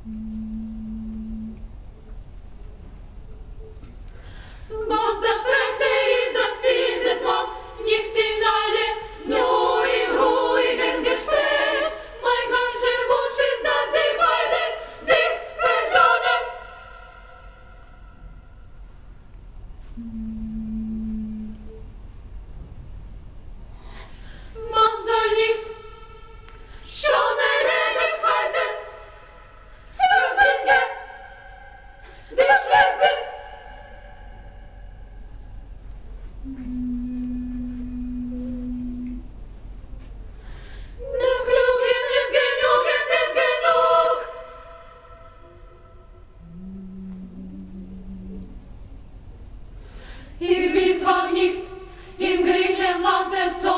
Was das Rechte ist, das findet man nicht in alle, nur im ruhigen Gespräch. Mein ganzer Wunsch ist, dass die beiden sich versonnen. Man soll nicht schöne Reden halten, für Dinge, die schwer sind. Der Klugen ist genügend, ist genug. Ich bin zwar nicht in Griechenland erzogen,